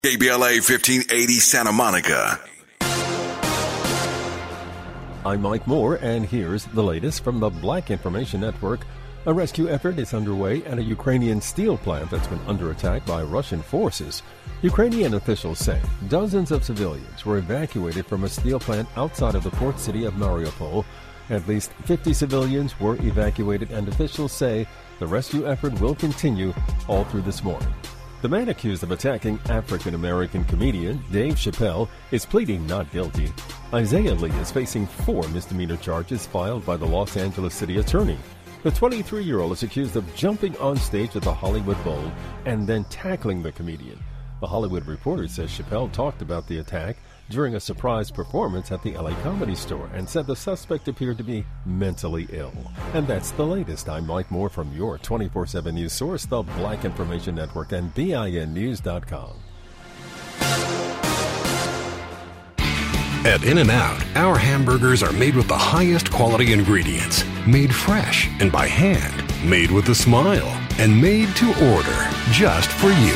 KBLA 1580 Santa Monica. I'm Mike Moore, and here's the latest from the Black Information Network. A rescue effort is underway at a Ukrainian steel plant that's been under attack by Russian forces. Ukrainian officials say dozens of civilians were evacuated from a steel plant outside of the port city of Mariupol. At least 50 civilians were evacuated, and officials say the rescue effort will continue all through this morning. The man accused of attacking African-American comedian Dave Chappelle is pleading not guilty. Isaiah Lee is facing 4 misdemeanor charges filed by the Los Angeles City Attorney. The 23-year-old is accused of jumping on stage at the Hollywood Bowl and then tackling the comedian. The Hollywood Reporter says Chappelle talked about the attack during a surprise performance at the LA Comedy Store and said the suspect appeared to be mentally ill. And that's the latest. I'm Mike Moore from your 24/7 news source, the Black Information Network, and BINnews.com. At In-N-Out, our hamburgers are made with the highest quality ingredients, made fresh and by hand, made with a smile, and made to order just for you.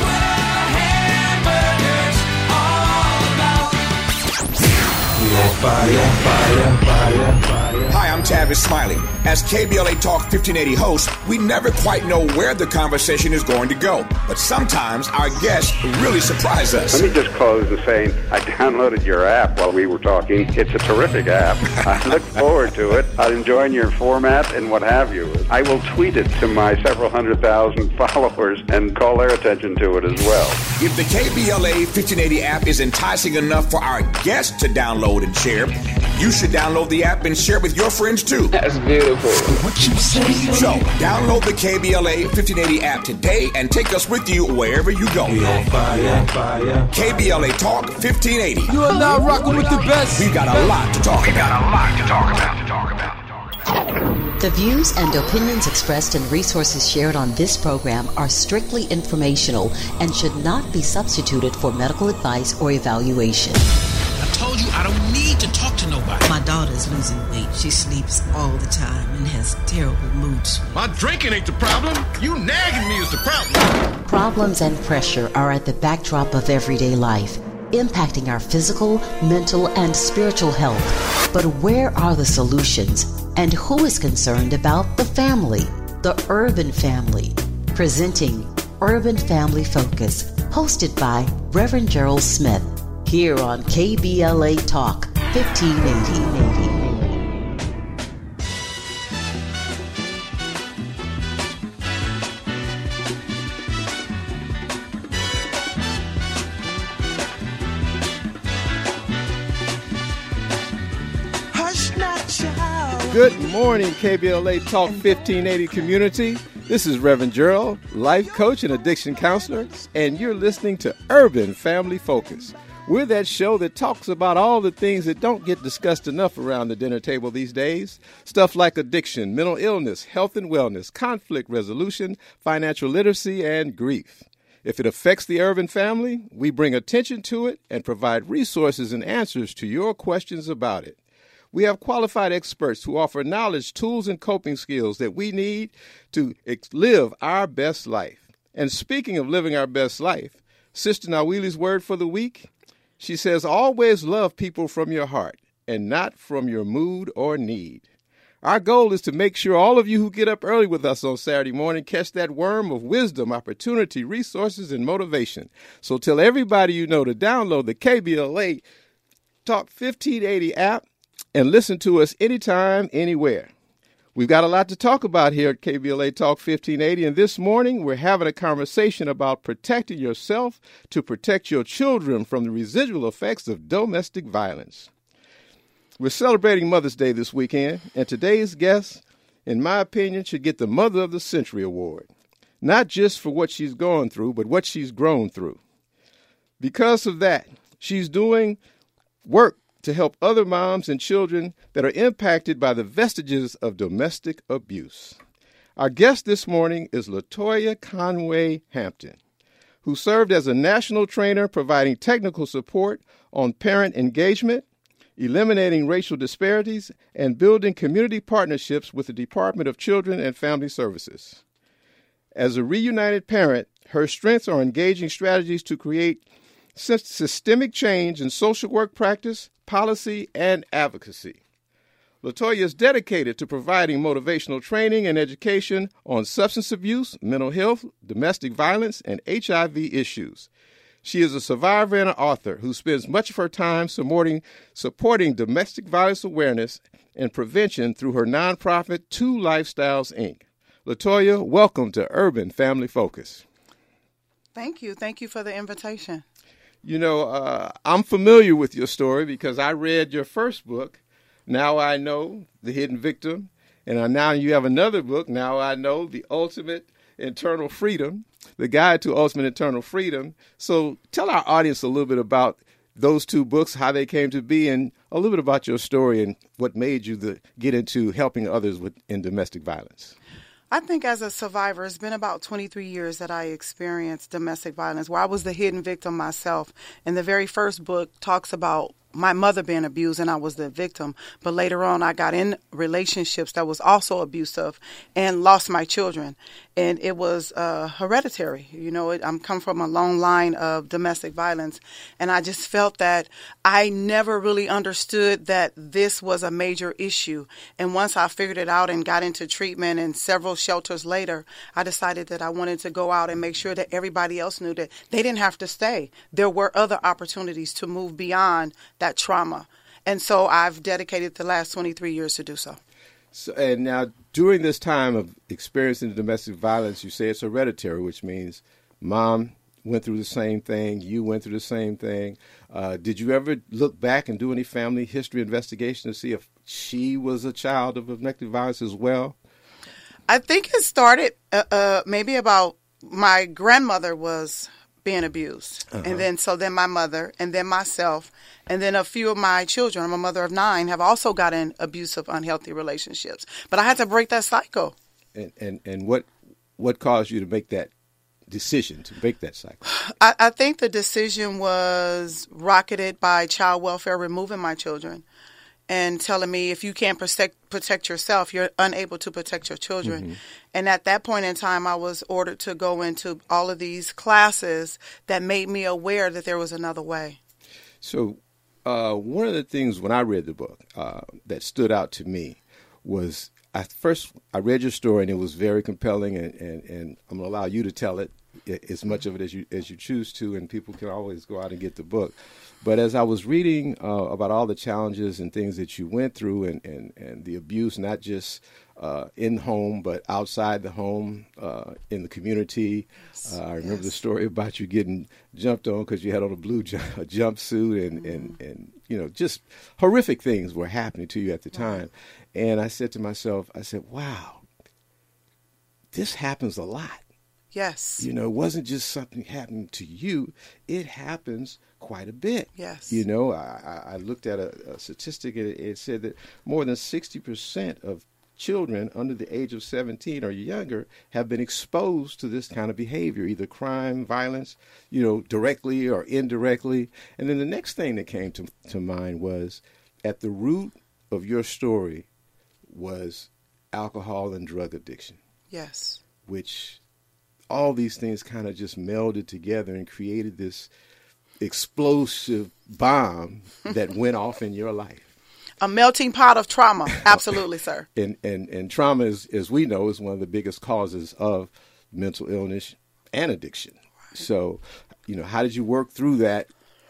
Hi, I'm Tavis Smiley. As KBLA Talk 1580 host, we never quite know where the conversation is going to go. But sometimes our guests really surprise us. Let me just close with saying I downloaded your app while we were talking. It's a terrific app. I look forward to it. I'm enjoying your format and what have you. I will tweet it to my several 100,000 followers and call their attention to it as well. If the KBLA 1580 app is enticing enough for our guests to download and share, you should download the app and share with your friends too. That's beautiful. What you say? So, download the KBLA 1580 app today and take us with you wherever you go. KBLA Talk 1580. You are now rocking with the best. We've got a lot to talk about. The views and opinions expressed and resources shared on this program are strictly informational and should not be substituted for medical advice or evaluation. I told you I don't need to talk to nobody. My daughter's losing weight. She sleeps all the time and has terrible mood swings. My drinking ain't the problem. You nagging me is the problem. Problems and pressure are at the backdrop of everyday life, impacting our physical, mental, and spiritual health. But where are the solutions? And who is concerned about the family? The urban family. Presenting Urban Family Focus, hosted by Reverend Gerald Smith, here on KBLA Talk 1580. Good morning, KBLA Talk 1580 community. This is Reverend Gerald, life coach and addiction counselor, and you're listening to Urban Family Focus. We're that show that talks about all the things that don't get discussed enough around the dinner table these days. Stuff like addiction, mental illness, health and wellness, conflict resolution, financial literacy, and grief. If it affects the urban family, we bring attention to it and provide resources and answers to your questions about it. We have qualified experts who offer knowledge, tools, and coping skills that we need to live our best life. And speaking of living our best life, Sister Nawili's word for the week, she says, always love people from your heart and not from your mood or need. Our goal is to make sure all of you who get up early with us on Saturday morning catch that worm of wisdom, opportunity, resources, and motivation. So tell everybody you know to download the KBLA Talk 1580 app and listen to us anytime, anywhere. We've got a lot to talk about here at KBLA Talk 1580, and this morning we're having a conversation about protecting yourself to protect your children from the residual effects of domestic violence. We're celebrating Mother's Day this weekend, and today's guest, in my opinion, should get the Mother of the Century Award, not just for what she's gone through, but what she's grown through. Because of that, she's doing work to help other moms and children that are impacted by the vestiges of domestic abuse. Our guest this morning is Latoya Conway Hampton, who served as a national trainer providing technical support on parent engagement, eliminating racial disparities, and building community partnerships with the Department of Children and Family Services. As a reunited parent, her strengths are engaging strategies to create systemic change in social work practice, policy, and advocacy. LaToya is dedicated to providing motivational training and education on substance abuse, mental health, domestic violence, and HIV issues. She is a survivor and an author who spends much of her time supporting domestic violence awareness and prevention through her nonprofit, Two Lifestyles, Inc. LaToya, welcome to Urban Family Focus. Thank you. Thank you for the invitation. You know, I'm familiar with your story because I read your first book, Now I Know, The Hidden Victim, and now you have another book, Now I Know, The Ultimate Internal Freedom, The Guide to Ultimate Internal Freedom. So tell our audience a little bit about those two books, how they came to be, and a little bit about your story and what made you get into helping others in domestic violence. I think as a survivor, it's been about 23 years that I experienced domestic violence, where I was the hidden victim myself. And the very first book talks about my mother being abused and I was the victim. But later on, I got in relationships that was also abusive and lost my children. And it was hereditary. You know, I'm come from a long line of domestic violence. And I just felt that I never really understood that this was a major issue. And once I figured it out and got into treatment and several shelters later, I decided that I wanted to go out and make sure that everybody else knew that they didn't have to stay. There were other opportunities to move beyond that trauma. And so I've dedicated the last 23 years to do so. So, and now, during this time of experiencing domestic violence, you say it's hereditary, which means mom went through the same thing, you went through the same thing. Did you ever look back and do any family history investigation to see if she was a child of domestic violence as well? I think it started maybe about my grandmother was being abused. And then my mother, and then myself, and then a few of my children, I'm a mother of 9, have also got in abusive, unhealthy relationships. But I had to break that cycle. And what caused you to make that decision, to break that cycle? I think the decision was rocketed by child welfare removing my children and telling me if you can't protect yourself, you're unable to protect your children. Mm-hmm. And at that point in time, I was ordered to go into all of these classes that made me aware that there was another way. So one of the things when I read the book that stood out to me was I read your story and it was very compelling, and I'm going to allow you to tell it, as much of it as you choose to, and people can always go out and get the book. But as I was reading about all the challenges and things that you went through and the abuse, not just in home, but outside the home, in the community. I remember the story about you getting jumped on because you had on a blue jumpsuit and you know, just horrific things were happening to you at the time. And I said to myself, wow, this happens a lot. Yes. You know, it wasn't just something happening to you. It happens quite a bit. Yes. You know, I looked at a statistic, and it said that more than 60% of children under the age of 17 or younger have been exposed to this kind of behavior, either crime, violence, you know, directly or indirectly. And then the next thing that came to mind was at the root of your story was alcohol and drug addiction. Yes. Which all these things kind of just melded together and created this explosive bomb that went off in your life. A melting pot of trauma. Absolutely, sir. And trauma, as we know, is one of the biggest causes of mental illness and addiction. Right. So, you know, how did you work through that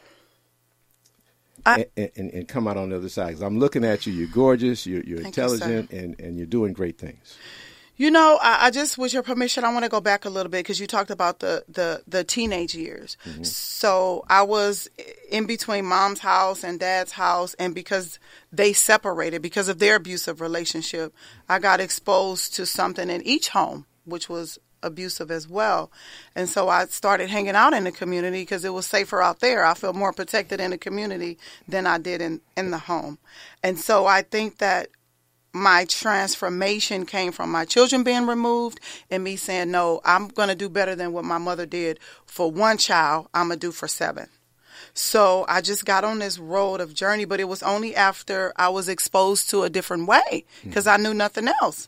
and come out on the other side? Because I'm looking at you. You're gorgeous. You're intelligent, and you're doing great things. You know, I just, with your permission, I want to go back a little bit because you talked about the teenage years. Mm-hmm. So I was in between mom's house and dad's house, and because they separated because of their abusive relationship, I got exposed to something in each home, which was abusive as well. And so I started hanging out in the community because it was safer out there. I felt more protected in the community than I did in the home. And so I think that my transformation came from my children being removed and me saying, no, I'm going to do better than what my mother did for one child. I'm going to do for 7. So I just got on this road of journey, but it was only after I was exposed to a different way because I knew nothing else.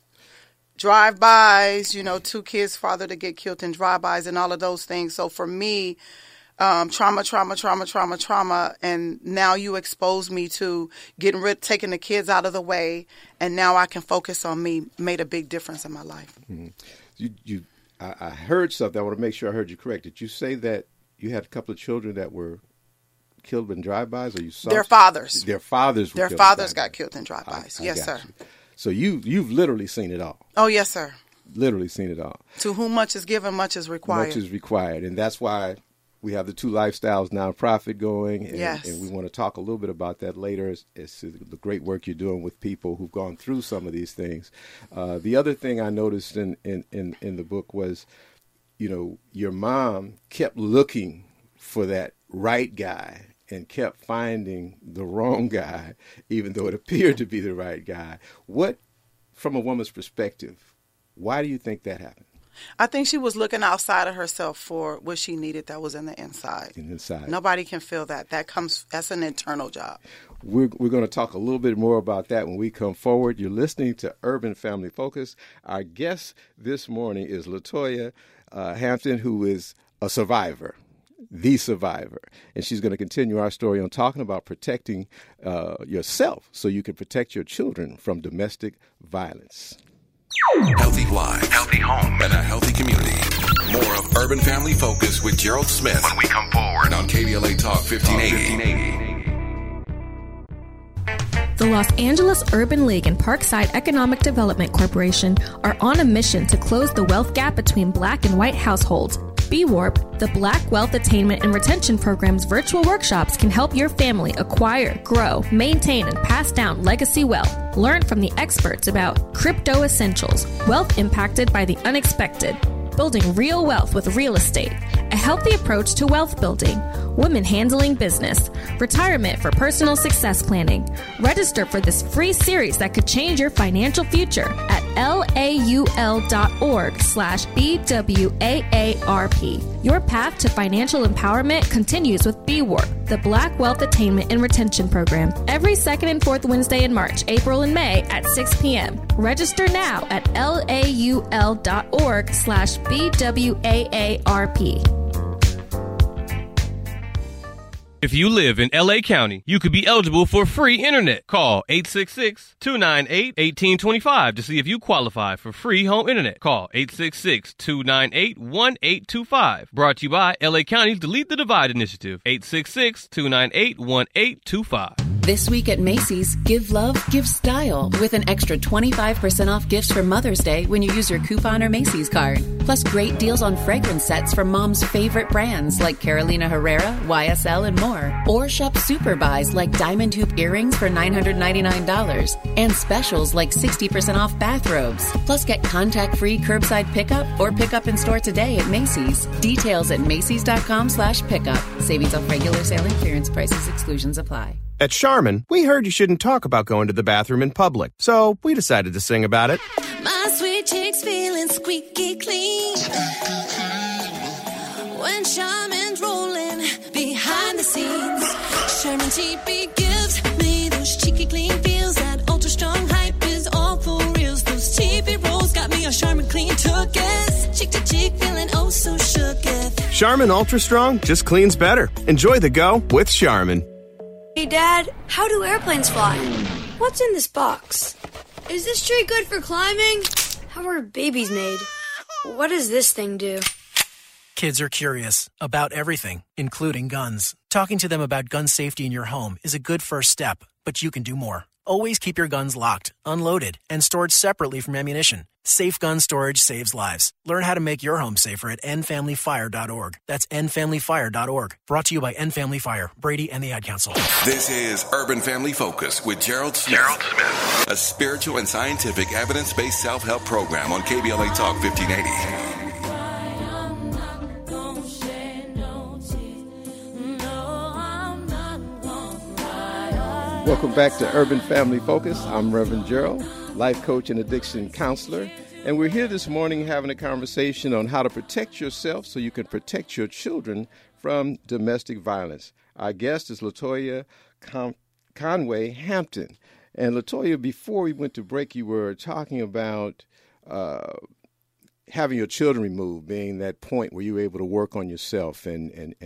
Drive-bys, you know, 2 kids' father to get killed in drive-bys and all of those things. So for me, trauma, and now you expose me to taking the kids out of the way, and now I can focus on me, made a big difference in my life. Mm-hmm. I heard something. I want to make sure I heard you correct. Did you say that you had a couple of children that were killed in drive-bys, or you saw their fathers? Their fathers were their killed fathers in got killed in drive-bys. Yes, sir. You. So you've literally seen it all. Oh, yes, sir. Literally seen it all. To whom much is given, much is required. Much is required, and that's why we have the Two Lifestyles nonprofit going, and, yes. and we want to talk a little bit about that later. It's the great work you're doing with people who've gone through some of these things. The other thing I noticed in the book was, your mom kept looking for that right guy and kept finding the wrong guy, even though it appeared to be the right guy. What, from a woman's perspective, why do you think that happened? I think she was looking outside of herself for what she needed that was in the inside. Nobody can feel that. That's an internal job. We're going to talk a little bit more about that when we come forward. You're listening to Urban Family Focus. Our guest this morning is LaToya Hampton, who is a survivor, the survivor. And she's going to continue our story on talking about protecting yourself so you can protect your children from domestic violence. Healthy lives, healthy home, and a healthy community. More of Urban Family Focus with Gerald Smith when we come forward on KBLA Talk 1580. The Los Angeles Urban League and Parkside Economic Development Corporation are on a mission to close the wealth gap between Black and white households. BWARP, the Black Wealth Attainment and Retention Program's virtual workshops can help your family acquire, grow, maintain, and pass down legacy wealth. Learn from the experts about crypto essentials, wealth impacted by the unexpected, building real wealth with real estate, a healthy approach to wealth building, women handling business, retirement for personal success planning. Register for this free series that could change your financial future at laul.org/BWAARP. Your path to financial empowerment continues with BWARP, the Black Wealth Attainment and Retention Program, every second and fourth Wednesday in March, April, and May at 6 p.m. Register now at laul.org/BWAARP. If you live in L.A. County, you could be eligible for free internet. Call 866-298-1825 to see if you qualify for free home internet. Call 866-298-1825. Brought to you by L.A. County's Delete the Divide initiative. 866-298-1825. This week at Macy's, give love, give style with an extra 25% off gifts for Mother's Day when you use your coupon or Macy's card. Plus great deals on fragrance sets from Mom's favorite brands like Carolina Herrera, YSL, and more. Or shop super buys like diamond hoop earrings for $999 and specials like 60% off bathrobes. Plus get contact-free curbside pickup or pickup in store today at Macy's. Details at Macys.com/pickup. Savings off regular sale and clearance prices. Exclusions apply. At Charmin, we heard you shouldn't talk about going to the bathroom in public, so we decided to sing about it. My sweet cheeks feeling squeaky clean when Charmin's rolling behind the scenes. Charmin TP gives me those cheeky clean feels. That ultra strong hype is all for reals. Those TP rolls got me a Charmin clean tooketh. Cheek to cheek feeling oh so shooketh. Charmin Ultra Strong just cleans better. Enjoy the go with Charmin. Hey, Dad, how do airplanes fly? What's in this box? Is this tree good for climbing? How are babies made? What does this thing do? Kids are curious about everything, including guns. Talking to them about gun safety in your home is a good first step, but you can do more. Always keep your guns locked, unloaded, and stored separately from ammunition. Safe gun storage saves lives. Learn how to make your home safer at endfamilyfire.org. That's endfamilyfire.org. Brought to you by End Family Fire, Brady, and the Ad Council. This is Urban Family Focus with Gerald Smith. A spiritual and scientific evidence-based self-help program on KBLA Talk 1580. Welcome back to Urban Family Focus. I'm Reverend Gerald, life coach and addiction counselor. And we're here this morning having a conversation on how to protect yourself so you can protect your children from domestic violence. Our guest is LaToya Conway Hampton. And LaToya, before we went to break, you were talking about having your children removed, being that point where you were able to work on yourself and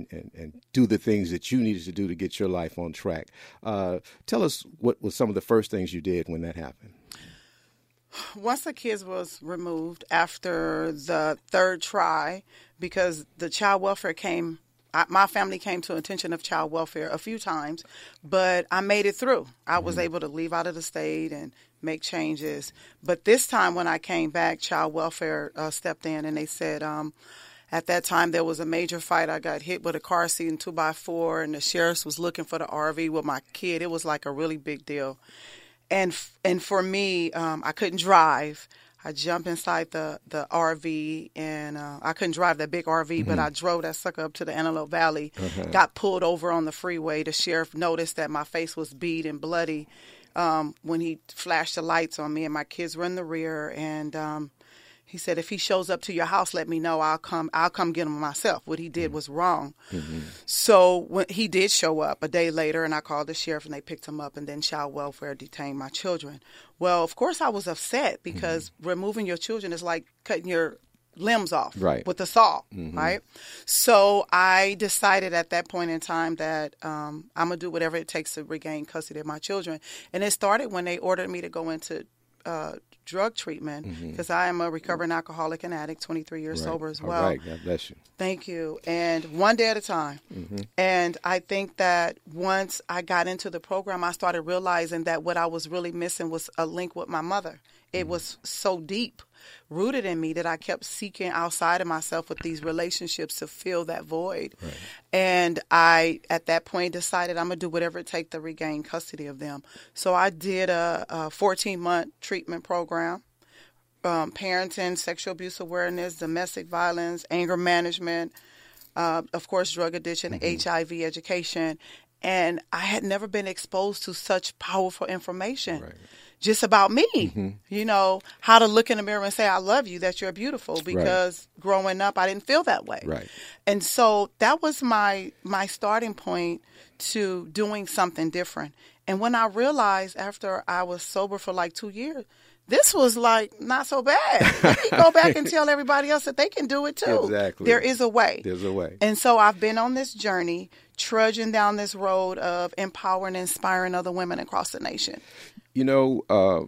do the things that you needed to do to get your life on track. Tell us what was some of the first things you did when that happened. Once the kids was removed after the third try, because the child welfare my family came to attention of child welfare a few times, but I made it through. I was able to leave out of the state and make changes. But this time when I came back, child welfare stepped in and they said, at that time there was a major fight. I got hit with a car seat and 2x4, and the sheriffs was looking for the RV with my kid. It was like a really big deal. And for me, I couldn't drive. I jumped inside the RV, and I couldn't drive that big RV, but I drove that sucker up to the Antelope Valley, got pulled over on the freeway. The sheriff noticed that my face was beat and bloody when he flashed the lights on me, and my kids were in the rear. And he said, if he shows up to your house, let me know. I'll come get him myself. What he did was wrong. So when he did show up a day later, and I called the sheriff, and they picked him up, and then child welfare detained my children. Well, of course I was upset, because removing your children is like cutting your limbs off with a saw, right? So I decided at that point in time that I'm going to do whatever it takes to regain custody of my children. And it started when they ordered me to go into drug treatment, because I am a recovering alcoholic and addict, 23 years sober as well. All right, God bless you. Thank you. And one day at a time. And I think that once I got into the program, I started realizing that what I was really missing was a link with my mother. It was so deep rooted in me that I kept seeking outside of myself with these relationships to fill that void. And I, at that point, decided I'm going to do whatever it takes to regain custody of them. So I did a 14-month treatment program, parenting, sexual abuse awareness, domestic violence, anger management, of course, drug addiction, HIV education. And I had never been exposed to such powerful information. Just about me, you know, how to look in the mirror and say, I love you, that you're beautiful, because growing up, I didn't feel that way. And so that was my starting point to doing something different. And when I realized after I was sober for like 2 years, this was like not so bad. Let me go back and tell everybody else that they can do it too. There is a way. There's a way. And so I've been on this journey, trudging down this road of empowering and inspiring other women across the nation. You know,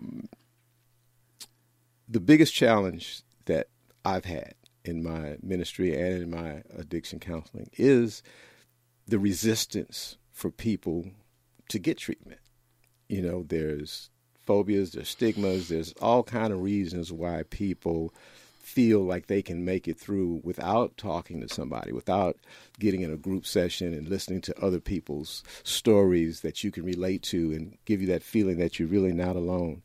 the biggest challenge that I've had in my ministry and in my addiction counseling is the resistance for people to get treatment. You know, there's phobias, there's stigmas, there's all kind of reasons why people feel like they can make it through without talking to somebody, without getting in a group session and listening to other people's stories that you can relate to and give you that feeling that you're really not alone.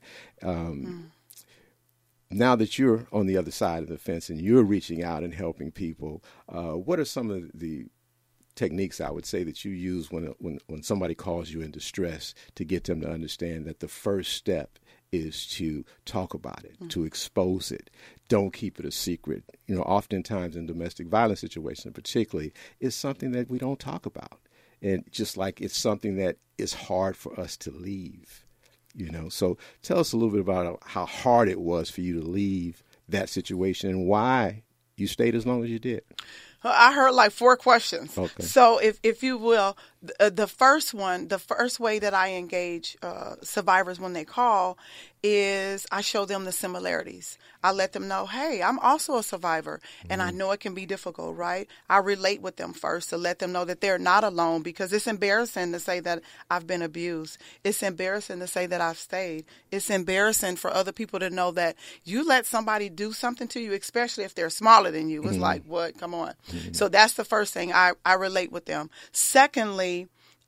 Now that you're on the other side of the fence and you're reaching out and helping people, what are some of the techniques I would say that you use when somebody calls you in distress to get them to understand that the first step is to talk about it, to expose it. Don't keep it a secret. You know, oftentimes in domestic violence situations particularly, it's something that we don't talk about. And just like it's something that is hard for us to leave, you know. So tell us a little bit about how hard it was for you to leave that situation and why you stayed as long as you did. I heard like 4 questions. Okay. So if you will, the first way that I engage survivors when they call is I show them the similarities. I let them know, hey, I'm also a survivor, and I know it can be difficult, right? I relate with them first to let them know that they're not alone, because it's embarrassing to say that I've been abused. It's embarrassing to say that I've stayed. It's embarrassing for other people to know that you let somebody do something to you, especially if they're smaller than you. It's like, what? Come on. So that's the first thing. I relate with them. Secondly,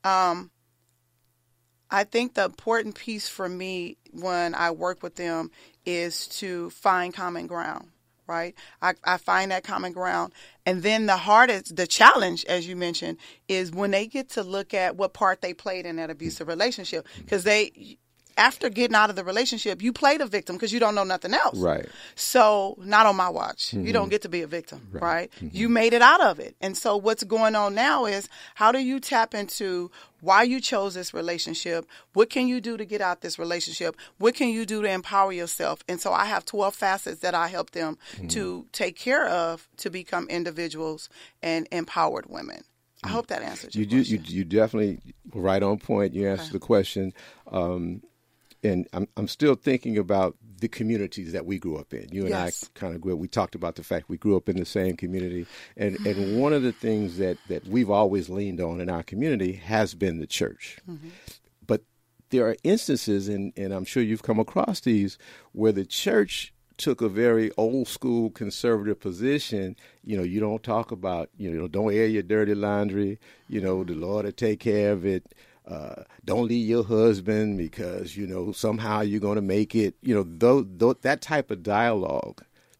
I think the important piece for me when I work with them is to find common ground, right? I find that common ground. And then the challenge, as you mentioned, is when they get to look at what part they played in that abusive relationship. Because after getting out of the relationship, you play the victim because you don't know nothing else. Right. So not on my watch. You don't get to be a victim, right? You made it out of it. And so what's going on now is, how do you tap into why you chose this relationship? What can you do to get out this relationship? What can you do to empower yourself? And so I have 12 facets that I help them to take care of to become individuals and empowered women. I hope that answers your question. You definitely were right on point. You answered the question. And I'm still thinking about the communities that we grew up in. You and I kind of grew up. We talked about the fact we grew up in the same community. And one of the things that we've always leaned on in our community has been the church. But there are instances, and I'm sure you've come across these, where the church took a very old school conservative position. You don't talk about, don't air your dirty laundry. The Lord will take care of it. Don't leave your husband because, somehow you're going to make it. That type of dialogue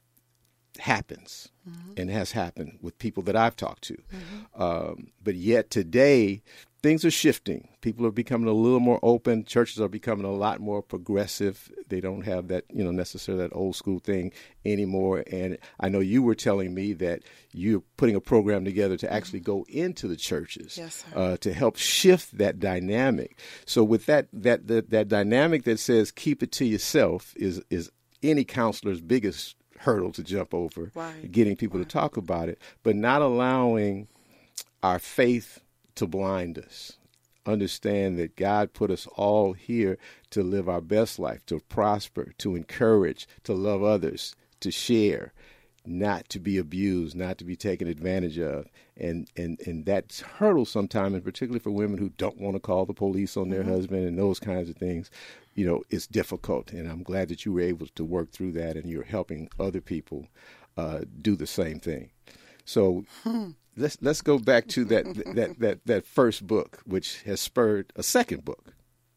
happens and has happened with people that I've talked to. But yet today, things are shifting. People are becoming a little more open. Churches are becoming a lot more progressive. They don't have that, necessarily that old school thing anymore. And I know you were telling me that you're putting a program together to actually go into the churches to help shift that dynamic. So with that dynamic that says keep it to yourself is any counselor's biggest hurdle to jump over, getting people to talk about it, but not allowing our faith to blind us. Understand that God put us all here to live our best life, to prosper, to encourage, to love others, to share, not to be abused, not to be taken advantage of. And that's hurdle sometimes, and particularly for women who don't want to call the police on their husband and those kinds of things, it's difficult. And I'm glad that you were able to work through that and you're helping other people do the same thing. So let's go back to that first book, which has spurred a second book.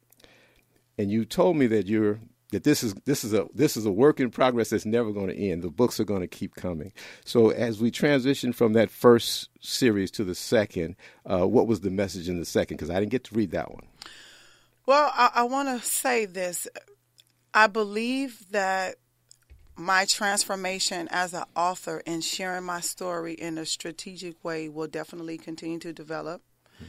And you told me that this is a work in progress that's never going to end. The books are going to keep coming. So as we transition from that first series to the second, what was the message in the second? Because I didn't get to read that one. Well, I want to say this. I believe that my transformation as an author and sharing my story in a strategic way will definitely continue to develop.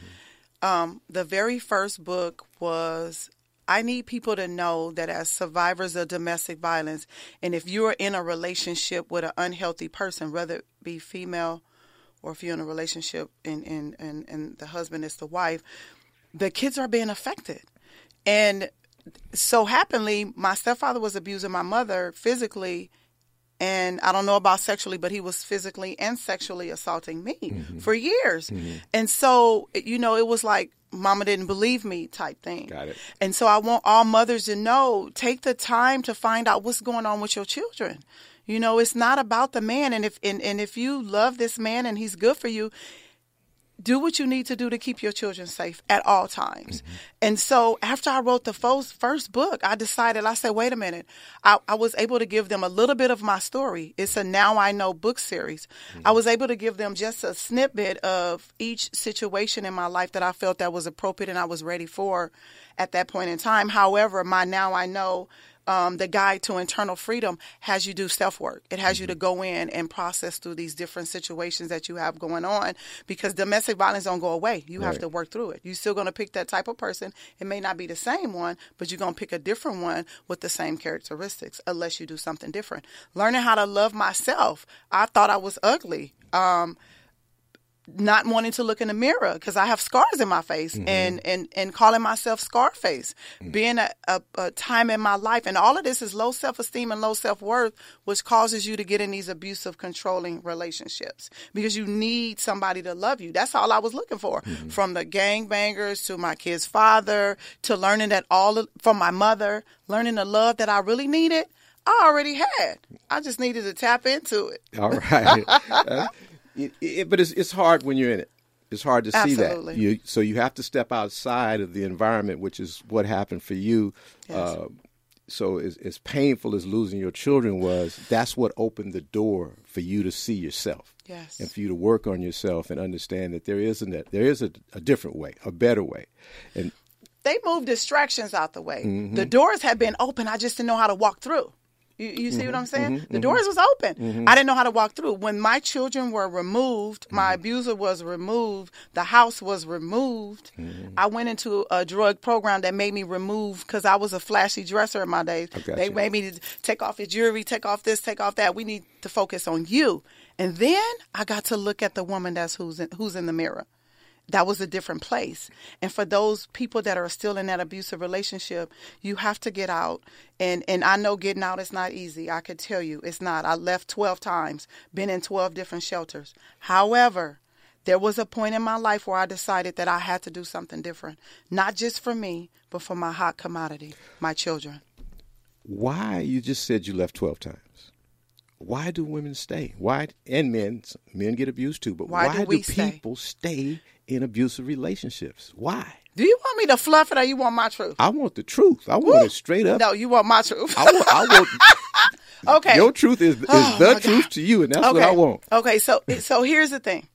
The very first book was, I need people to know that as survivors of domestic violence, and if you're in a relationship with an unhealthy person, whether it be female or if you're in a relationship and the husband is the wife, the kids are being affected. And so happily, my stepfather was abusing my mother physically, and I don't know about sexually, but he was physically and sexually assaulting me for years. And so, it was like, mama didn't believe me type thing. Got it. And so I want all mothers to know, take the time to find out what's going on with your children. It's not about the man. And if you love this man and he's good for you, do what you need to do to keep your children safe at all times. And so after I wrote the first book, I said, wait a minute. I was able to give them a little bit of my story. It's a Now I Know book series. I was able to give them just a snippet of each situation in my life that I felt that was appropriate and I was ready for at that point in time. However, my Now I Know, the Guide to Internal Freedom, has you do self-work. It has you to go in and process through these different situations that you have going on, because domestic violence don't go away. You have to work through it. You're still going to pick that type of person. It may not be the same one, but you're going to pick a different one with the same characteristics unless you do something different. Learning how to love myself. I thought I was ugly. Not wanting to look in the mirror because I have scars in my face and calling myself Scarface, being a time in my life. And all of this is low self-esteem and low self-worth, which causes you to get in these abusive, controlling relationships because you need somebody to love you. That's all I was looking for, from the gangbangers to my kid's father to learning that from my mother, learning the love that I really needed. I already had. I just needed to tap into it. All right. But it's hard when you're in it. It's hard to see that. So you have to step outside of the environment, which is what happened for you. Yes. So as painful as losing your children was, that's what opened the door for you to see yourself. Yes. And for you to work on yourself and understand that there is a different way, a better way. And they moved distractions out the way. The doors had been open. I just didn't know how to walk through. You see what I'm saying? The doors was open. I didn't know how to walk through. When my children were removed, my abuser was removed, the house was removed. I went into a drug program that made me remove, because I was a flashy dresser in my days. They made me take off your jewelry, take off this, take off that. We need to focus on you. And then I got to look at the woman who's in the mirror. That was a different place. And for those people that are still in that abusive relationship, you have to get out. And I know getting out is not easy. I could tell you it's not. I left 12 times, been in 12 different shelters. However, there was a point in my life where I decided that I had to do something different, not just for me, but for my hot commodity, my children. Why? You just said you left 12 times. Why do women stay? Why? And men get abused too, but why do people stay in abusive relationships? Why? Do you want me to fluff it, or you want my truth? I want the truth. I want it straight up. No, you want my truth. I want okay. Your truth is the truth to you, and that's what I want. Okay, so here's the thing.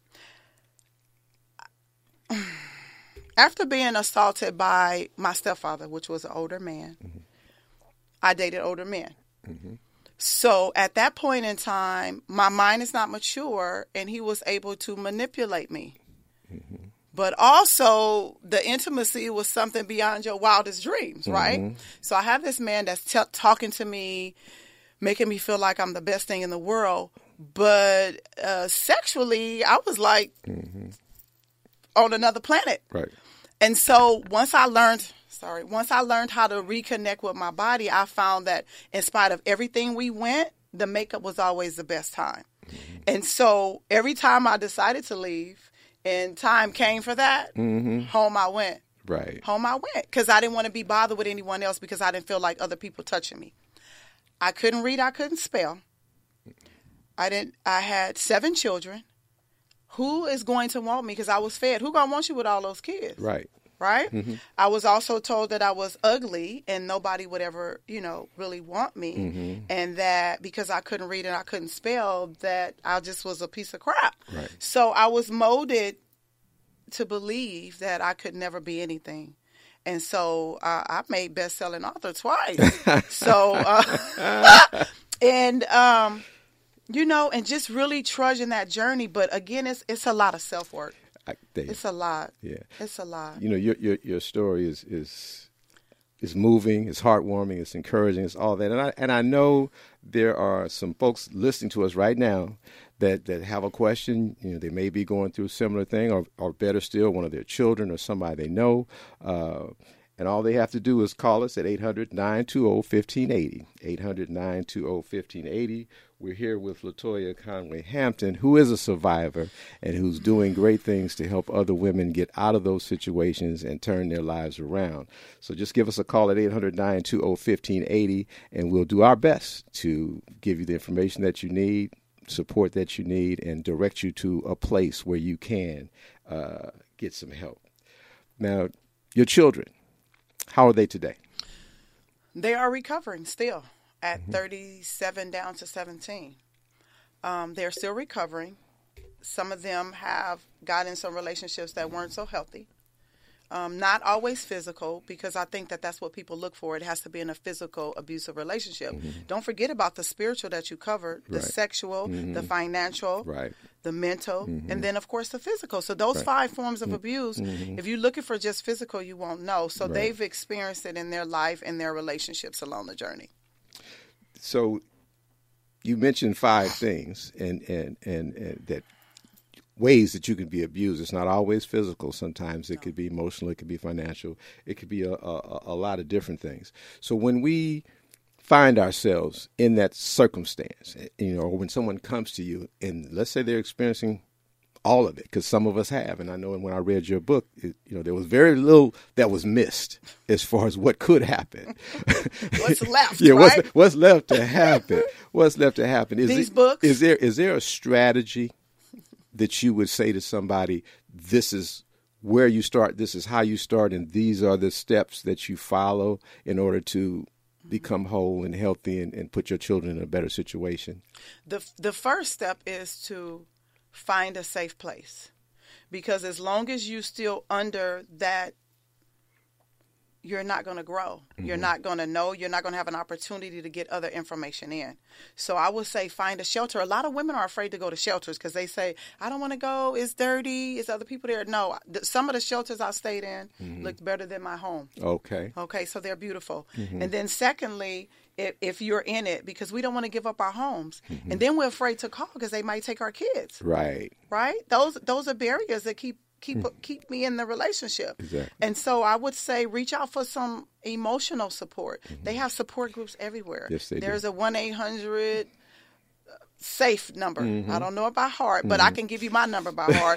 After being assaulted by my stepfather, which was an older man, I dated older men. So at that point in time, my mind is not mature, and he was able to manipulate me. But also, the intimacy was something beyond your wildest dreams, right? So I have this man that's talking to me, making me feel like I'm the best thing in the world. But sexually, I was like on another planet. Right. And so once I learned how to reconnect with my body, I found that in spite of everything we went, the makeup was always the best time. And so every time I decided to leave and time came for that, home I went. Right. Home I went, because I didn't want to be bothered with anyone else, because I didn't feel like other people touching me. I couldn't read, I couldn't spell. I had 7 children. Who is going to want me? Because I was fed. Who going to want you with all those kids? Right. Right? I was also told that I was ugly and nobody would ever, really want me. And that because I couldn't read and I couldn't spell, that I just was a piece of crap. Right. So I was molded to believe that I could never be anything. And so I made best-selling author twice. And just really trudging that journey. But again, it's a lot of self-work. It's a lot. Yeah. It's a lot. Your story is moving, it's heartwarming, it's encouraging, it's all that. And I know there are some folks listening to us right now that have a question. They may be going through a similar thing, or better still, one of their children or somebody they know. And all they have to do is call us at 800-920-1580, 800-920-1580. We're here with LaToya Conway Hampton, who is a survivor and who's doing great things to help other women get out of those situations and turn their lives around. So just give us a call at 800-920-1580, and we'll do our best to give you the information that you need, support that you need, and direct you to a place where you can get some help. Now, your children, how are they today? They are recovering still at 37 down to 17. They're still recovering. Some of them have got in some relationships that weren't so healthy. Not always physical, because I think that's what people look for. It has to be in a physical, abusive relationship. Don't forget about the spiritual that you covered, the sexual, the financial, the mental, and then, of course, the physical. So those 5 forms of abuse, if you're looking for just physical, you won't know. So they've experienced it in their life and their relationships along the journey. So you mentioned 5 things and that ways that you can be abused. It's not always physical. Sometimes it could be emotional. It could be financial. It could be a lot of different things. So when we find ourselves in that circumstance, or when someone comes to you and let's say they're experiencing all of it, because some of us have, and I know when I read your book, there was very little that was missed as far as what could happen. What's left? Right? What's left to happen? What's left to happen? These books. Is there a strategy that you would say to somebody, this is where you start, this is how you start, and these are the steps that you follow in order to become whole and healthy and put your children in a better situation? The first step is to find a safe place, because as long as you still under that you're not going to grow. You're not going to know. You're not going to have an opportunity to get other information in. So I would say find a shelter. A lot of women are afraid to go to shelters because they say, I don't want to go. It's dirty. It's other people there. No, some of the shelters I stayed in looked better than my home. Okay. Okay, so they're beautiful. And then secondly, if you're in it, because we don't want to give up our homes. And then we're afraid to call because they might take our kids. Right. Right? Those are barriers that keep me in the relationship. Exactly. And so I would say reach out for some emotional support. They have support groups everywhere. Yes, they There's do. a 1-800 SAFE number. I don't know it by heart, but I can give you my number by heart.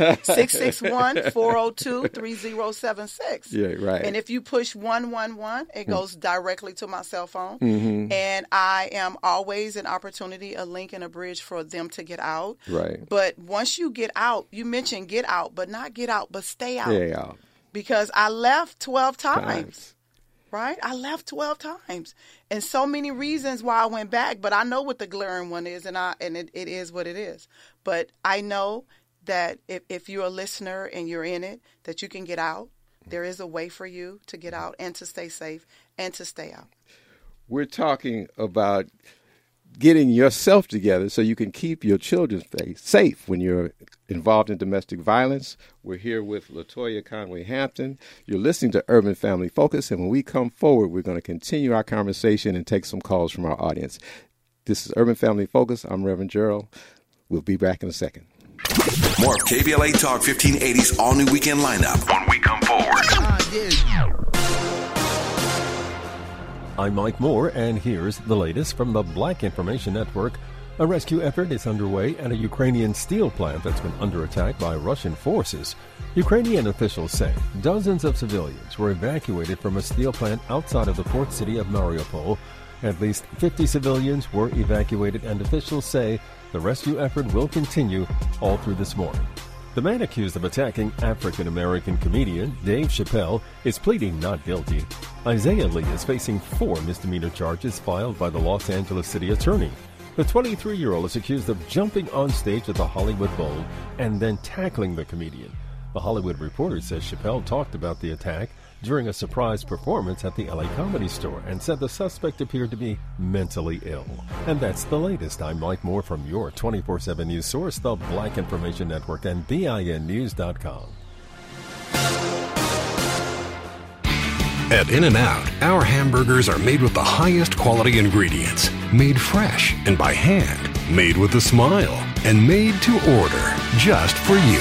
661-402-3076. Yeah, right. And if you push 111, it goes directly to my cell phone. And I am always an opportunity, a link and a bridge for them to get out. Right. But once you get out, you mentioned get out, but not get out, but stay out. Stay out. Because I left 12 times. Right? I left 12 times. And so many reasons why I went back, but I know what the glaring one is, and it is what it is. But I know that if you're a listener and you're in it, that you can get out. There is a way for you to get out and to stay safe and to stay out. We're talking about getting yourself together so you can keep your children safe when you're involved in domestic violence. We're here with LaToya Conway Hampton. You're listening to Urban Family Focus, and when we come forward, we're going to continue our conversation and take some calls from our audience. This is Urban Family Focus. I'm Reverend Gerald. We'll be back in a second. More of KBLA Talk 1580's all-new weekend lineup when we come forward. I'm Mike Moore, and here's the latest from the Black Information Network. A rescue effort is underway at a Ukrainian steel plant that's been under attack by Russian forces. Ukrainian officials say dozens of civilians were evacuated from a steel plant outside of the port city of Mariupol. At least 50 civilians were evacuated, and officials say the rescue effort will continue all through this morning. The man accused of attacking African-American comedian Dave Chappelle is pleading not guilty. Isaiah Lee is facing 4 misdemeanor charges filed by the Los Angeles City Attorney. The 23-year-old is accused of jumping on stage at the Hollywood Bowl and then tackling the comedian. The Hollywood Reporter says Chappelle talked about the attack during a surprise performance at the LA Comedy Store and said the suspect appeared to be mentally ill. And that's the latest. I'm Mike Moore from your 24/7 news source, the Black Information Network, and BINnews.com. At In-N-Out, our hamburgers are made with the highest quality ingredients, made fresh and by hand, made with a smile, and made to order just for you.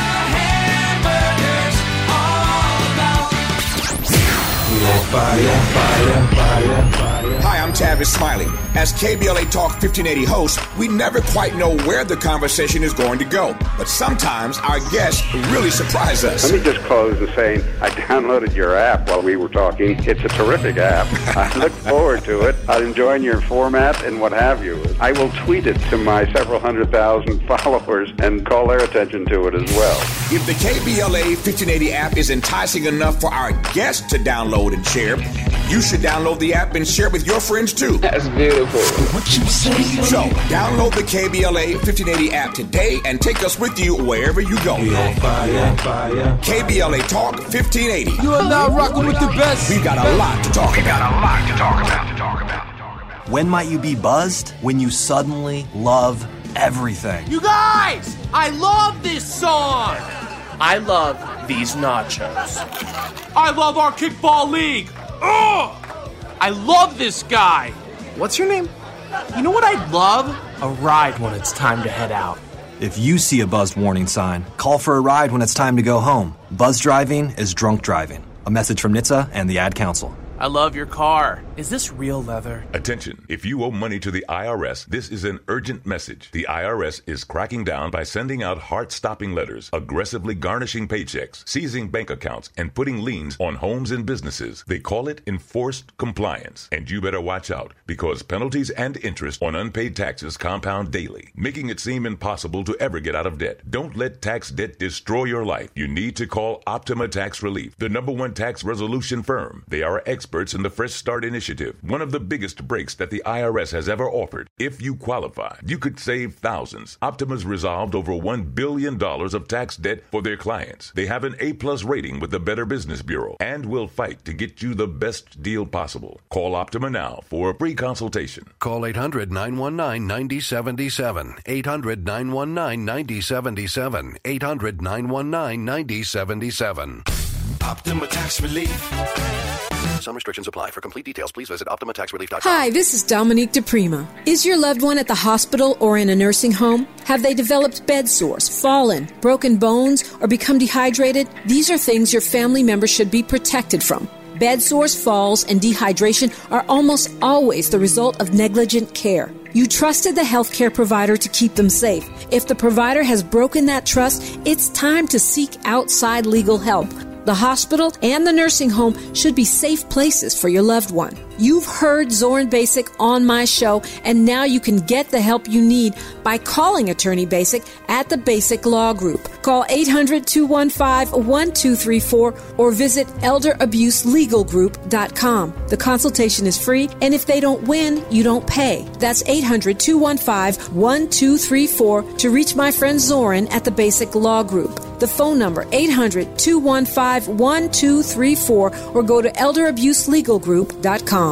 Hi, I'm Tavis Smiley. As KBLA Talk 1580 host, we never quite know where the conversation is going to go. But sometimes our guests really surprise us. Let me just close with saying I downloaded your app while we were talking. It's a terrific app. I look forward to it. I'm enjoying your format and what have you. I will tweet it to my several 100,000 followers and call their attention to it as well. If the KBLA 1580 app is enticing enough for our guests to download and share, you should download the app and share with your friends too. That's beautiful. What you say? So, download the KBLA 1580 app today and take us with you wherever you go. KBLA Talk 1580. You are now rocking with the best. We've got a lot to talk about. When might you be buzzed? When you suddenly love everything. You guys, I love this song. I love these nachos. I love our kickball league. Ugh! I love this guy. What's your name? You know what I'd love? A ride when it's time to head out. If you see a buzzed warning sign, call for a ride when it's time to go home. Buzz driving is drunk driving. A message from NHTSA and the Ad Council. I love your car. Is this real leather? Attention. If you owe money to the IRS, this is an urgent message. The IRS is cracking down by sending out heart-stopping letters, aggressively garnishing paychecks, seizing bank accounts, and putting liens on homes and businesses. They call it enforced compliance. And you better watch out, because penalties and interest on unpaid taxes compound daily, making it seem impossible to ever get out of debt. Don't let tax debt destroy your life. You need to call Optima Tax Relief, the #1 tax resolution firm. They are experts experts in the Fresh Start Initiative, one of the biggest breaks that the IRS has ever offered. If you qualify, you could save thousands. Optima's resolved over $1 billion of tax debt for their clients. They have an A-plus rating with the Better Business Bureau and will fight to get you the best deal possible. Call Optima now for a free consultation. Call 800-919-9077. 800-919-9077. 800-919-9077. Optima Tax Relief. Some restrictions apply. For complete details, please visit OptimaTaxRelief.com. Hi, this is Dominique DePrima. Is your loved one at the hospital or in a nursing home? Have they developed bed sores, fallen, broken bones, or become dehydrated? These are things your family members should be protected from. Bed sores, falls, and dehydration are almost always the result of negligent care. You trusted the healthcare provider to keep them safe. If the provider has broken that trust, it's time to seek outside legal help. The hospital and the nursing home should be safe places for your loved one. You've heard Zoran Basic on my show, and now you can get the help you need by calling Attorney Basic at the Basic Law Group. Call 800-215-1234 or visit elderabuselegalgroup.com. The consultation is free, and if they don't win, you don't pay. That's 800-215-1234 to reach my friend Zoran at the Basic Law Group. The phone number, 800-215-1234, or go to elderabuselegalgroup.com.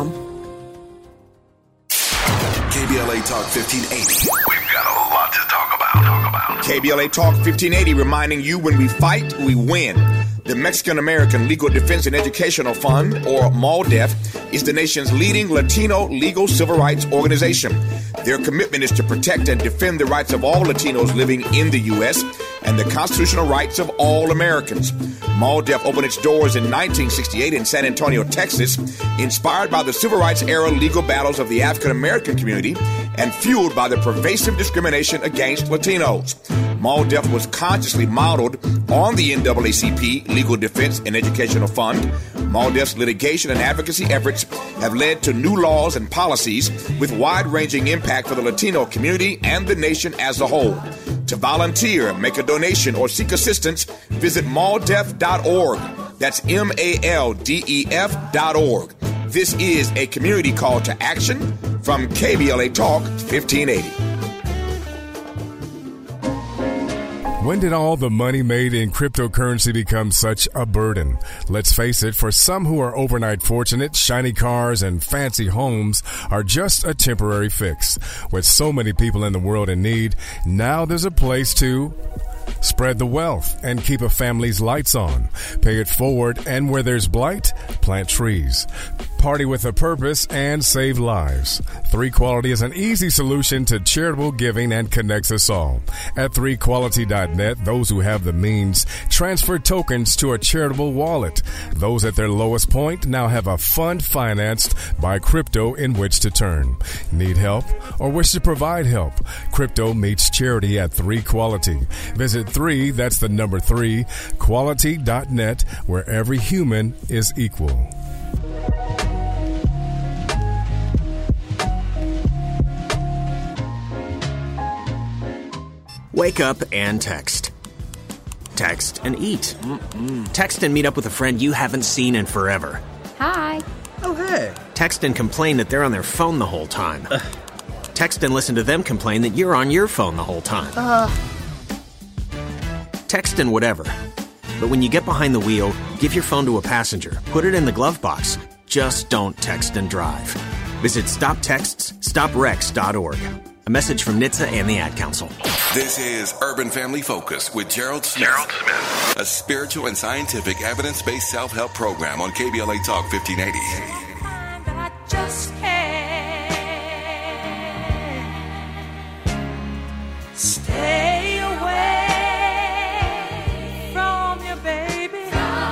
KBLA Talk 1580. We've got a lot to talk about. KBLA Talk 1580 reminding you when we fight, we win. The Mexican American Legal Defense and Educational Fund, or MALDEF, is the nation's leading Latino legal civil rights organization. Their commitment is to protect and defend the rights of all Latinos living in the U.S. and the constitutional rights of all Americans. MALDEF opened its doors in 1968 in San Antonio, Texas, inspired by the civil rights era legal battles of the African American community and fueled by the pervasive discrimination against Latinos. MALDEF was consciously modeled on the NAACP Legal Defense and Educational Fund. MALDEF's litigation and advocacy efforts have led to new laws and policies with wide-ranging impact for the Latino community and the nation as a whole. To volunteer, make a donation, or seek assistance, visit maldef.org. That's MALDEF.org. This is a community call to action from KBLA Talk 1580. When did all the money made in cryptocurrency become such a burden? Let's face it, for some who are overnight fortunate, shiny cars and fancy homes are just a temporary fix. With so many people in the world in need, now there's a place to spread the wealth and keep a family's lights on. Pay it forward, and where there's blight, plant trees. Party with a purpose and save lives. 3Quality is an easy solution to charitable giving and connects us all. At 3Quality.net, those who have the means transfer tokens to a charitable wallet. Those at their lowest point now have a fund financed by crypto in which to turn. Need help or wish to provide help? Crypto meets charity at 3Quality. Visit 3, that's the number 3, quality.net, where every human is equal. Wake up and text. Text and eat. Text and meet up with a friend you haven't seen in forever. Hi. Oh, hey. Text and complain that they're on their phone the whole time. Text and listen to them complain that you're on your phone the whole time. Text and whatever. But when you get behind the wheel, give your phone to a passenger. Put it in the glove box. Just don't text and drive. Visit StopTextsStopWrecks.org. A message from NHTSA and the Ad Council. This is Urban Family Focus with Gerald Smith. A spiritual and scientific evidence-based self-help program on KBLA Talk 1580. Stay away from your baby.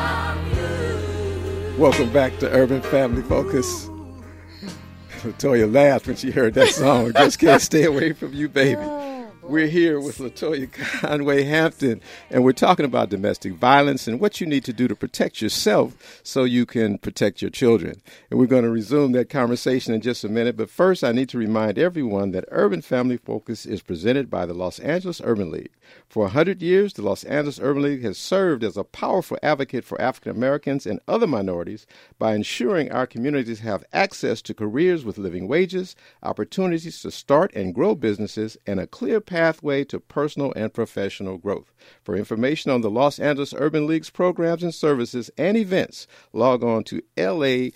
Welcome back to Urban Family Focus. Latoya laughed when she heard that song. Just can't stay away from you, baby. We're here with LaToya Conway Hampton, and we're talking about domestic violence and what you need to do to protect yourself so you can protect your children. And we're going to resume that conversation in just a minute. But first, I need to remind everyone that Urban Family Focus is presented by the Los Angeles Urban League. For 100 years, the Los Angeles Urban League has served as a powerful advocate for African Americans and other minorities by ensuring our communities have access to careers with living wages, opportunities to start and grow businesses, and a clear pathway to personal and professional growth. For information on the Los Angeles Urban League's programs and services and events, log on to laul.org.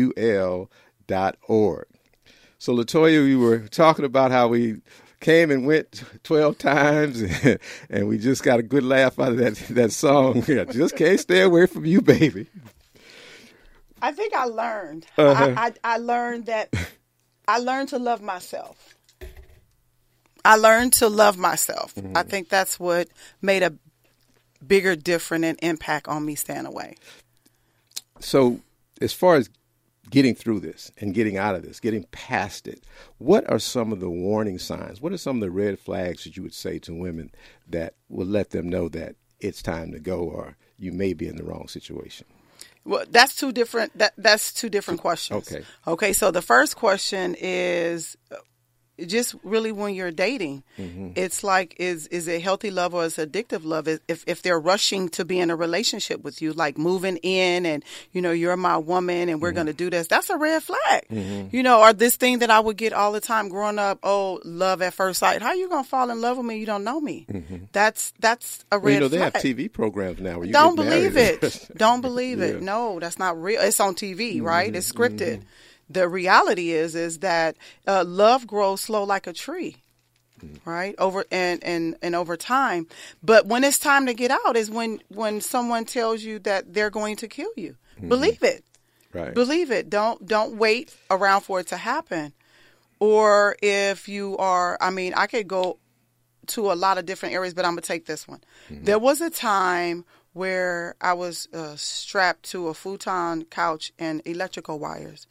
So, LaToya, we were talking about how we came and went 12 times, and we just got a good laugh out of that song. I just can't stay away from you, baby. I think I learned. I learned that I learned to love myself. I learned to love myself. Mm-hmm. I think that's what made a bigger difference and impact on me staying away. So as far as getting through this and getting out of this, getting past it, what are some of the warning signs? What are some of the red flags that you would say to women that will let them know that it's time to go or you may be in the wrong situation? Well, that's two different questions. Okay. So the first question is just really when you're dating, it's like, is it healthy love or is it addictive love? If they're rushing to be in a relationship with you, like moving in and, you're my woman and we're going to do this, that's a red flag. Or this thing that I would get all the time growing up, love at first sight. How you going to fall in love with me? You don't know me. That's a red flag. They have TV programs now where you don't believe it. Don't believe it. No, that's not real. It's on TV, right? It's scripted. The reality is that love grows slow like a tree, right? Over time. But when it's time to get out is when someone tells you that they're going to kill you. Believe it. Right. Believe it. Don't wait around for it to happen. Or if you are, I could go to a lot of different areas, but I'm going to take this one. There was a time where I was strapped to a futon couch and electrical wires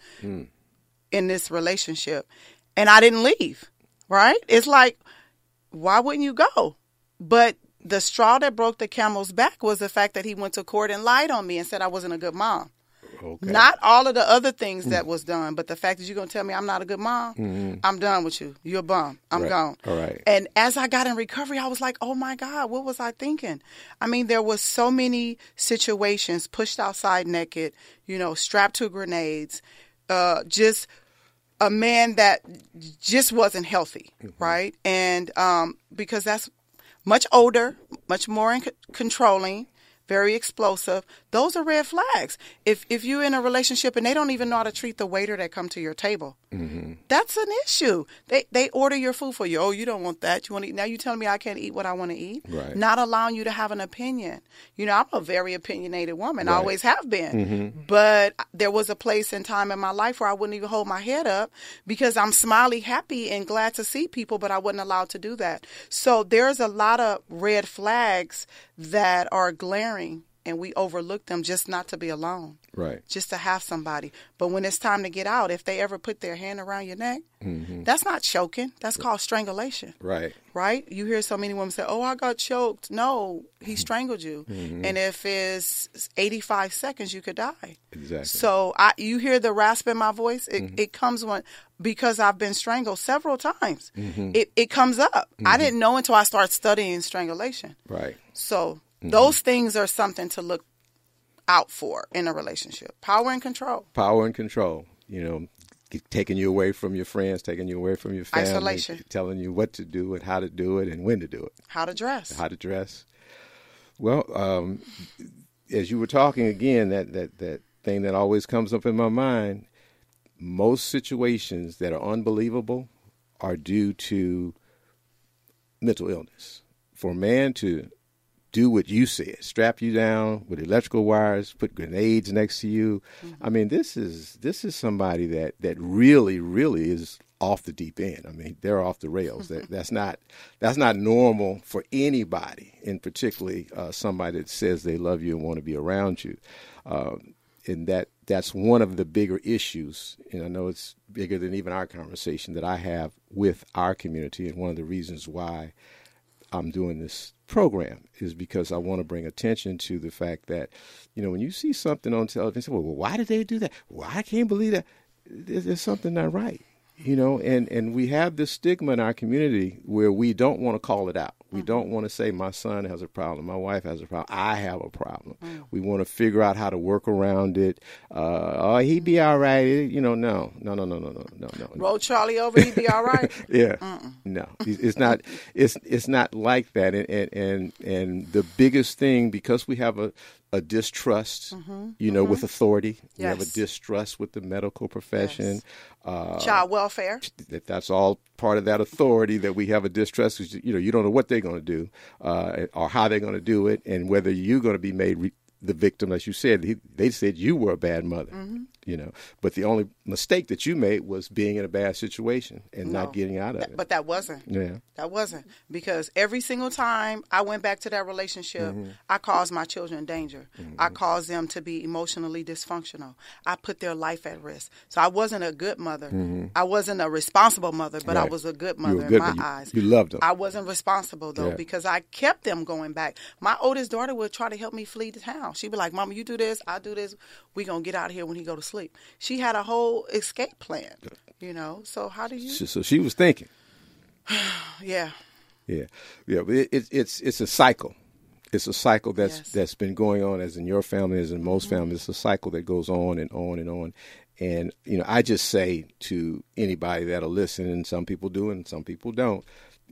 in this relationship. And I didn't leave, right? It's like, why wouldn't you go? But the straw that broke the camel's back was the fact that he went to court and lied on me and said I wasn't a good mom. Okay. Not all of the other things that was done, but the fact that you're going to tell me I'm not a good mom, I'm done with you. You're a bum. I'm gone. All right. And as I got in recovery, I was like, oh, my God, what was I thinking? There was so many situations, pushed outside naked, strapped to grenades, just a man that just wasn't healthy, right? And because that's much older, much more controlling, very explosive. Those are red flags. If you're in a relationship and they don't even know how to treat the waiter that come to your table, that's an issue. They order your food for you. Oh, you don't want that. You want to eat. Now you telling me I can't eat what I want to eat. Right. Not allowing you to have an opinion. I'm a very opinionated woman. Right. I always have been. But there was a place and time in my life where I wouldn't even hold my head up because I'm smiley, happy, and glad to see people, but I wasn't allowed to do that. So there's a lot of red flags that are glaring, and we overlook them just not to be alone. Right. Just to have somebody. But when it's time to get out, if they ever put their hand around your neck, that's not choking. That's called strangulation. Right. Right? You hear so many women say, oh, I got choked. No, he strangled you. And if it's 85 seconds, you could die. Exactly. So you hear the rasp in my voice? It comes because I've been strangled several times. It comes up. I didn't know until I started studying strangulation. Right. So those things are something to look out for in a relationship. Power and control. Power and control. Taking you away from your friends, taking you away from your family. Isolation. Telling you what to do and how to do it and when to do it. How to dress. Well, as you were talking again, that thing that always comes up in my mind, most situations that are unbelievable are due to mental illness. For a man to do what you said, strap you down with electrical wires, put grenades next to you. This is somebody that really, really is off the deep end. They're off the rails. That's not normal for anybody, and particularly somebody that says they love you and want to be around you. that's one of the bigger issues, and I know it's bigger than even our conversation that I have with our community, and one of the reasons why I'm doing this program is because I want to bring attention to the fact that, when you see something on television, say, well, why did they do that? Well, I can't believe that. There's something not right. And we have this stigma in our community where we don't want to call it out. We don't want to say my son has a problem, my wife has a problem, I have a problem. We want to figure out how to work around it. He'd be all right. No. Roll Charlie over, he'd be all right. Yeah. No, it's not. It's not like that. And the biggest thing, because we have a distrust, with authority. Yes. We have a distrust with the medical profession. Yes. Child welfare. That's all part of that authority that we have a distrust. Because, you don't know what they're going to do or how they're going to do it, and whether you're going to be made the victim, as you said. They said you were a bad mother. But the only mistake that you made was being in a bad situation and not getting out of it. But that wasn't. Yeah. That wasn't. Because every single time I went back to that relationship, I caused my children danger. I caused them to be emotionally dysfunctional. I put their life at risk. So I wasn't a good mother. I wasn't a responsible mother, but I was a good mother in my eyes. You loved them. I wasn't responsible, though, because I kept them going back. My oldest daughter would try to help me flee the town. She'd be like, Mama, you do this, I do this. We're going to get out of here when he go to sleep. She had a whole escape plan, So how do you? So she was thinking. Yeah. But it's a cycle. It's a cycle that's been going on, as in your family, as in most families. It's a cycle that goes on and on and on. And I just say to anybody that'll listen, and some people do and some people don't,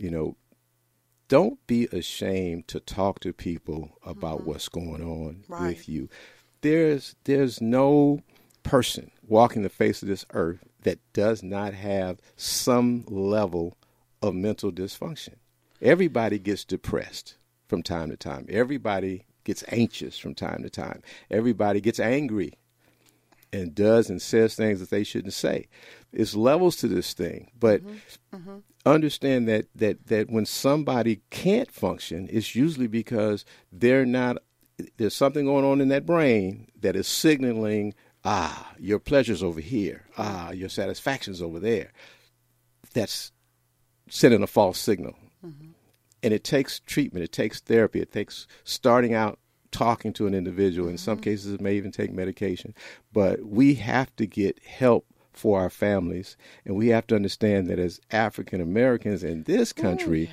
don't be ashamed to talk to people about what's going on with you. There's no person walking the face of this earth that does not have some level of mental dysfunction. Everybody gets depressed from time to time. Everybody gets anxious from time to time. Everybody gets angry and does and says things that they shouldn't say. It's levels to this thing, but understand that when somebody can't function, it's usually because there's something going on in that brain that is signaling, your pleasure's over here. Your satisfaction's over there. That's sending a false signal. And it takes treatment. It takes therapy. It takes starting out talking to an individual. In some cases, it may even take medication. But we have to get help for our families. And we have to understand that as African Americans in this country,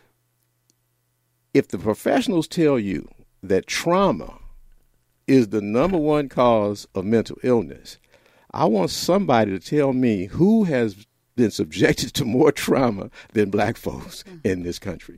if the professionals tell you that trauma is the number one cause of mental illness, I want somebody to tell me who has been subjected to more trauma than black folks in this country.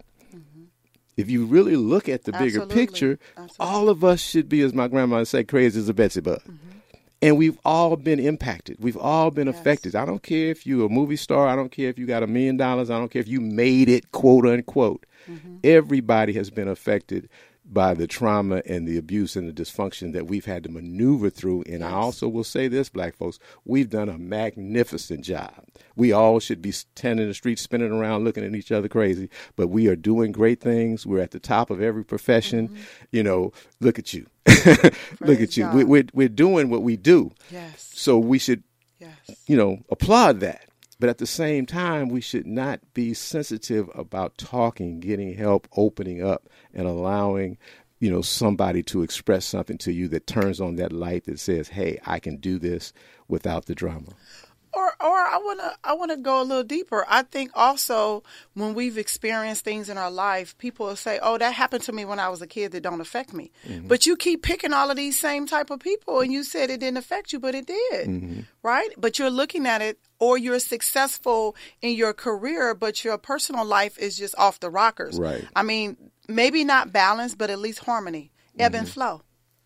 If you really look at the bigger picture, all of us should be, as my grandma said, crazy as a Betsy bug. And we've all been impacted. We've all been affected. I don't care if you're a movie star. I don't care if you got $1 million. I don't care if you made it, quote unquote. Everybody has been affected by the trauma and the abuse and the dysfunction that we've had to maneuver through. And I also will say this, black folks, we've done a magnificent job. We all should be standing in the street, spinning around, looking at each other crazy, but we are doing great things. We're at the top of every profession. Look at you. Look at you. We're doing what we do. Yes. So we should, applaud that. But at the same time, we should not be sensitive about talking, getting help, opening up, and allowing, somebody to express something to you that turns on that light that says, hey, I can do this without the drama. Or I wanna go a little deeper. I think also when we've experienced things in our life, people will say, "Oh, that happened to me when I was a kid. That don't affect me." But you keep picking all of these same type of people, and you said it didn't affect you, but it did, right? But you're looking at it, or you're successful in your career, but your personal life is just off the rockers. Right. I mean, maybe not balance, but at least harmony, ebb and flow,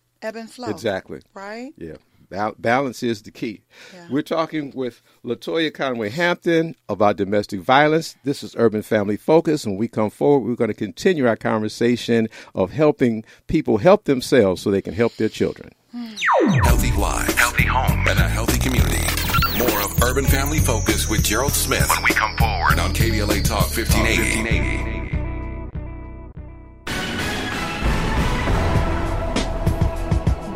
Exactly. Right. Yeah. Balance is the key. Yeah. We're talking with LaToya Conway Hampton about domestic violence. This is Urban Family Focus. When we come forward, we're going to continue our conversation of helping people help themselves so they can help their children. Healthy lives, healthy home, and a healthy community. More of Urban Family Focus with Gerald Smith when we come forward on KBLA Talk 1580.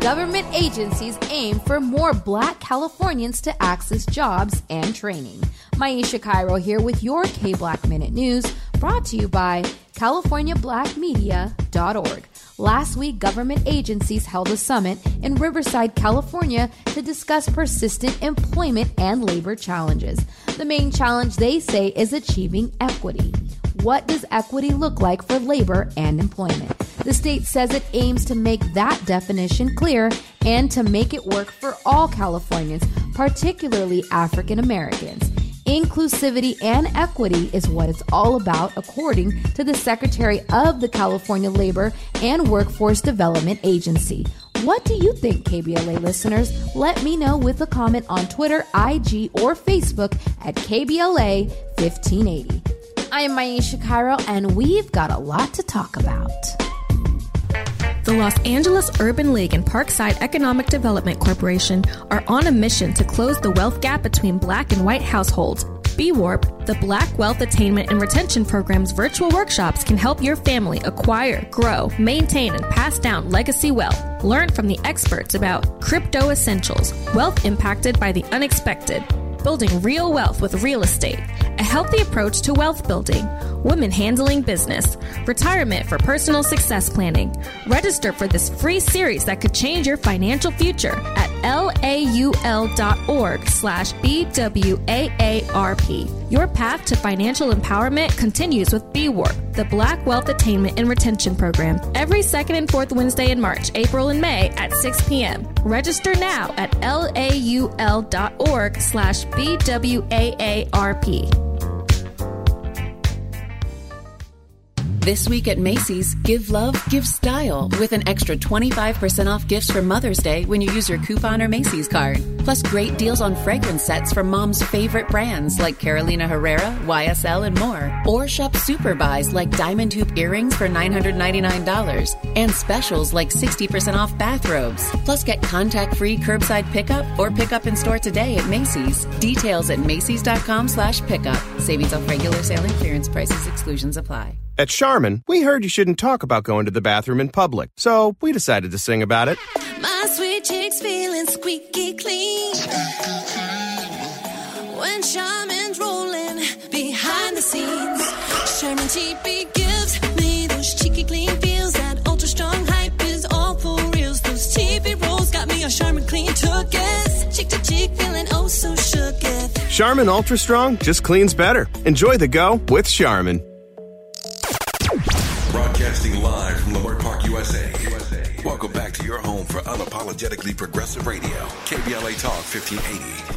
Government agencies aim for more Black Californians to access jobs and training. Maisha Cairo here with your K-Black Minute News, brought to you by CaliforniaBlackMedia.org. Last week, government agencies held a summit in Riverside, California to discuss persistent employment and labor challenges. The main challenge, they say, is achieving equity. What does equity look like for labor and employment? The state says it aims to make that definition clear and to make it work for all Californians, particularly African Americans. Inclusivity and equity is what it's all about, according to the Secretary of the California Labor and Workforce Development Agency. What do you think, KBLA listeners? Let me know with a comment on Twitter, IG, or Facebook at KBLA 1580. I am Maisha Cairo, and we've got a lot to talk about. The Los Angeles Urban League and Parkside Economic Development Corporation are on a mission to close the wealth gap between Black and white households. BWARP, the Black Wealth Attainment and Retention Program's virtual workshops can help your family acquire, grow, maintain, and pass down legacy wealth. Learn from the experts about crypto essentials, wealth impacted by the unexpected, building real wealth with real estate, a healthy approach to wealth building, women handling business, retirement for personal success planning. Register for this free series that could change your financial future at laul.org/BWAARP. Your path to financial empowerment continues with BWARP, the Black Wealth Attainment and Retention Program, every second and fourth Wednesday in March, April, and May at 6 p.m. Register now at laul.org/BWAARP. This week at Macy's, give love, give style with an extra 25% off gifts for Mother's Day when you use your coupon or Macy's card. Plus great deals on fragrance sets from Mom's favorite brands like Carolina Herrera, YSL, and more. Or shop super buys like diamond hoop earrings for $999 and specials like 60% off bathrobes. Plus get contact-free curbside pickup or pickup in store today at Macy's. Details at Macy's.com/pickup. Savings off regular sale and clearance prices. Exclusions apply. At Charmin, we heard you shouldn't talk about going to the bathroom in public, so we decided to sing about it. My sweet cheeks feeling squeaky clean when Charmin's rolling behind the scenes. Charmin TP gives me those cheeky clean feels. That ultra strong hype is all for reals. Those TP rolls got me a Charmin clean took-es. Cheek to cheek feeling oh so shook-es. Charmin Ultra Strong just cleans better. Enjoy the go with Charmin. Broadcasting live from Leimert Park, USA. Welcome back to your home for unapologetically progressive radio. KBLA Talk 1580.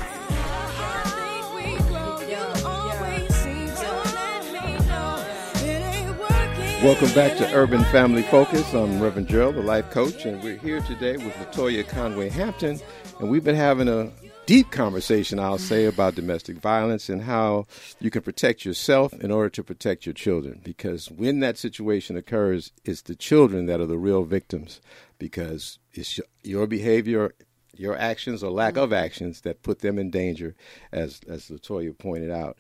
Welcome back to Urban Family Focus. I'm Reverend Gerald, the life coach, and we're here today with Latoya Conway Hampton, and we've been having a deep conversation, I'll say, about domestic violence and how you can protect yourself in order to protect your children. Because when that situation occurs, it's the children that are the real victims, because it's your behavior, your actions or lack of actions that put them in danger, as Latoya pointed out.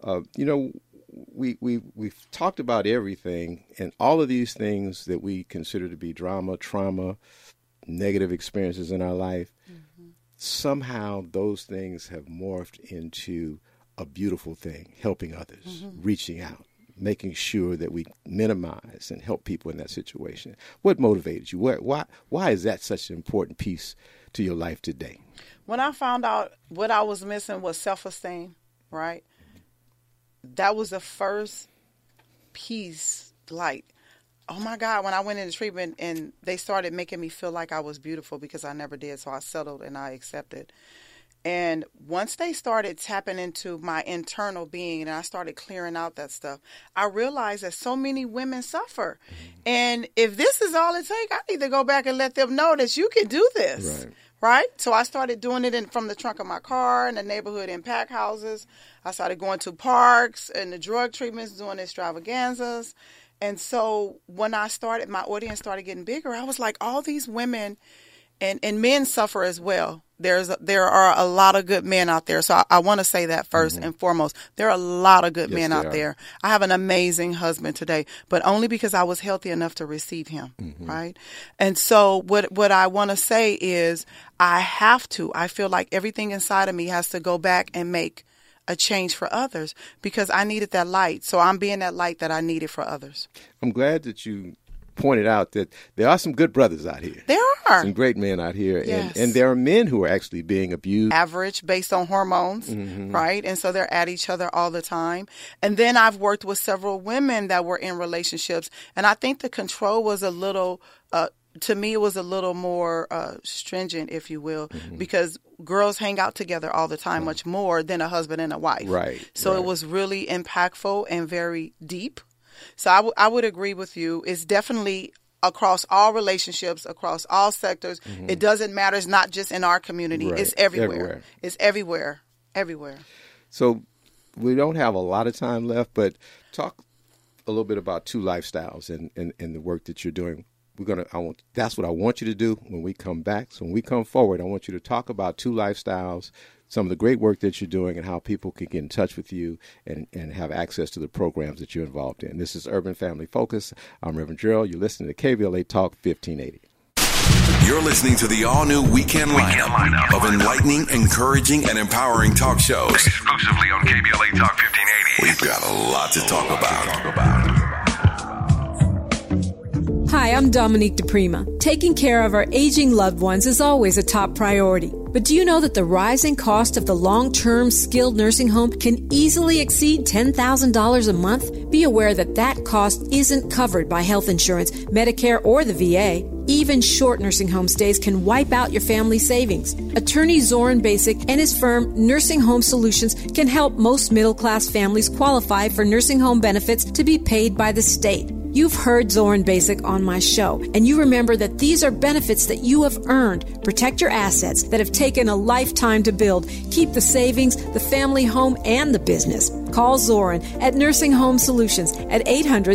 We've talked about everything, and all of these things that we consider to be drama, trauma, negative experiences in our life, somehow those things have morphed into a beautiful thing, helping others, reaching out, making sure that we minimize and help people in that situation. What motivated you? Why is that such an important piece to your life today? When I found out what I was missing was self-esteem, right? That was the first piece, like, oh my God, when I went into treatment and they started making me feel like I was beautiful because I never did. So I settled and I accepted. And once they started tapping into my internal being and I started clearing out that stuff, I realized that so many women suffer. And if this is all it takes, I need to go back and let them know that you can do this. Right? So I started doing it from the trunk of my car, in the neighborhood impact houses. I started going to parks and the drug treatments, doing extravaganzas. And so when I started, my audience started getting bigger. I was like, all these women and men suffer as well. there are a lot of good men out there. So I want to say that first and foremost. There are a lot of good men out there. I have an amazing husband today, but only because I was healthy enough to receive him, right? And so what I want to say is I feel like everything inside of me has to go back and make a change for others because I needed that light. So I'm being that light that I needed for others. I'm glad that you pointed out that there are some good brothers out here. There are. Some great men out here. Yes. And there are men who are actually being abused. Average based on hormones, right? And so they're at each other all the time. And then I've worked with several women that were in relationships. And I think the control was a little, to me, it was a little more stringent, if you will, because girls hang out together all the time, much more than a husband and a wife. Right. So it was really impactful and very deep. So I would agree with you. It's definitely across all relationships, across all sectors. It doesn't matter. It's not just in our community. Right. It's everywhere. It's everywhere. Everywhere. So we don't have a lot of time left, but talk a little bit about Two Lifestyles and the work that you're doing. That's what I want you to do when we come back. So when we come forward, I want you to talk about Two Lifestyles, some of the great work that you're doing, and how people can get in touch with you and have access to the programs that you're involved in. This is Urban Family Focus. I'm Reverend Gerald. You're listening to KBLA Talk 1580. You're listening to the all-new weekend lineup of enlightening, encouraging, and empowering talk shows. Exclusively on KBLA Talk 1580. We've got a lot to talk about. Hi, I'm Dominique DePrima. Taking care of our aging loved ones is always a top priority. But do you know that the rising cost of the long-term skilled nursing home can easily exceed $10,000 a month? Be aware that that cost isn't covered by health insurance, Medicare, or the VA. Even short nursing home stays can wipe out your family savings. Attorney Zoran Basic and his firm, Nursing Home Solutions, can help most middle-class families qualify for nursing home benefits to be paid by the state. You've heard Zoran Basic on my show, and you remember that these are benefits that you have earned. Protect your assets that have taken a lifetime to build. Keep the savings, the family home, and the business. Call Zoran at Nursing Home Solutions at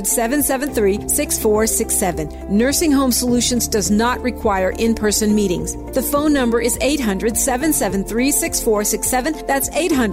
800-773-6467. Nursing Home Solutions does not require in-person meetings. The phone number is 800-773-6467. That's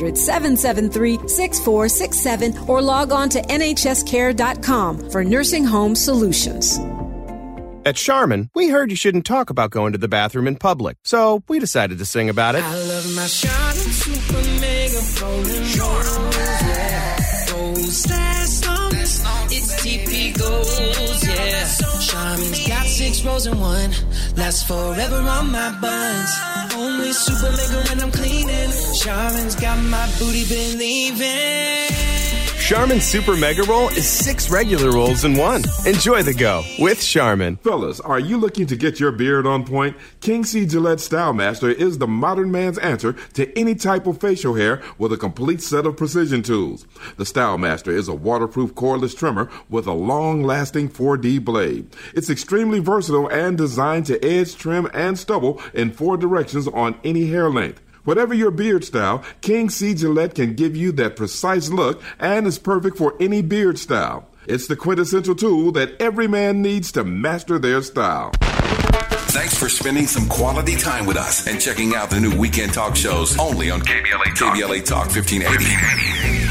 800-773-6467. Or log on to nhscare.com for Nursing Home Solutions. At Charmin, we heard you shouldn't talk about going to the bathroom in public, so we decided to sing about it. I love my Charmin Super Mega Golden Rose, yeah. Goes last long, it's TP Gold, yeah. Charmin's got 6 rows in one, lasts forever on my buns. Only Super Mega when I'm cleaning. Charmin's got my booty believing. Charmin Super Mega Roll is 6 regular rolls in one. Enjoy the go with Charmin. Fellas, are you looking to get your beard on point? King C. Gillette Style Master is the modern man's answer to any type of facial hair with a complete set of precision tools. The Style Master is a waterproof cordless trimmer with a long-lasting 4D blade. It's extremely versatile and designed to edge, trim, and stubble in 4 directions on any hair length. Whatever your beard style, King C. Gillette can give you that precise look and is perfect for any beard style. It's the quintessential tool that every man needs to master their style. Thanks for spending some quality time with us and checking out the new weekend talk shows only on KBLA Talk 1580.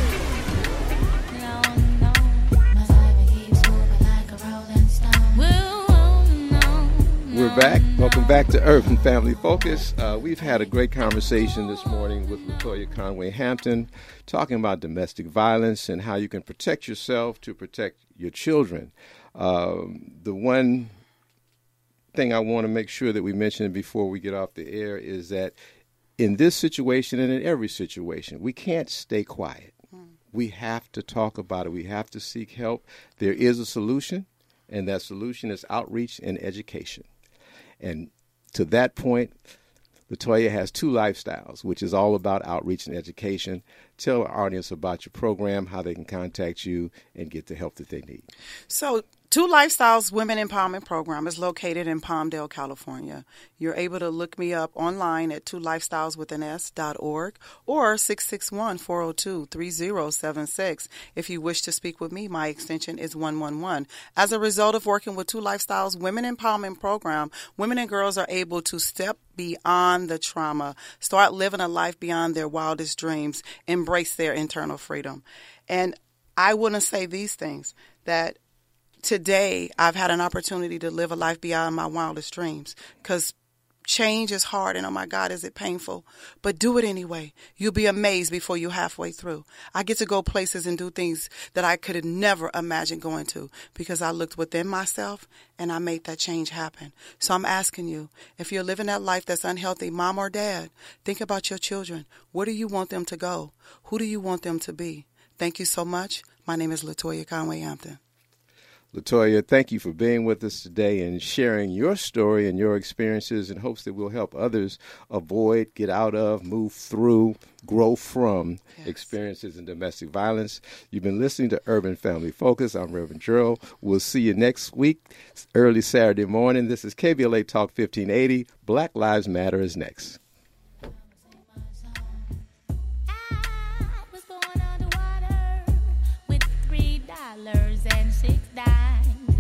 We're back. Welcome back to Urban Family Focus. We've had a great conversation this morning with Latoya Conway Hampton talking about domestic violence and how you can protect yourself to protect your children. The one thing I want to make sure that we mention before we get off the air is that in this situation and in every situation, we can't stay quiet. We have to talk about it. We have to seek help. There is a solution, and that solution is outreach and education. And to that point, Latoya has Two Lifestyles, which is all about outreach and education. Tell our audience about your program, how they can contact you, and get the help that they need. So Two Lifestyles Women Empowerment Program is located in Palmdale, California. You're able to look me up online at twolifestyleswithans.org or 661-402-3076. If you wish to speak with me, my extension is 111. As a result of working with Two Lifestyles Women Empowerment Program, women and girls are able to step beyond the trauma, start living a life beyond their wildest dreams, embrace their internal freedom. And I want to say these things, that today I've had an opportunity to live a life beyond my wildest dreams, because change is hard and, oh my God, is it painful? But do it anyway. You'll be amazed before you're halfway through. I get to go places and do things that I could have never imagined going to, because I looked within myself and I made that change happen. So I'm asking you, if you're living that life that's unhealthy, mom or dad, think about your children. Where do you want them to go? Who do you want them to be? Thank you so much. My name is Latoya Conway-Hampton. Latoya, thank you for being with us today and sharing your story and your experiences in hopes that we'll help others avoid, get out of, move through, grow from experiences in domestic violence. You've been listening to Urban Family Focus. I'm Reverend Gerald. We'll see you next week, early Saturday morning. This is KBLA Talk 1580. Black Lives Matter is next. $3.06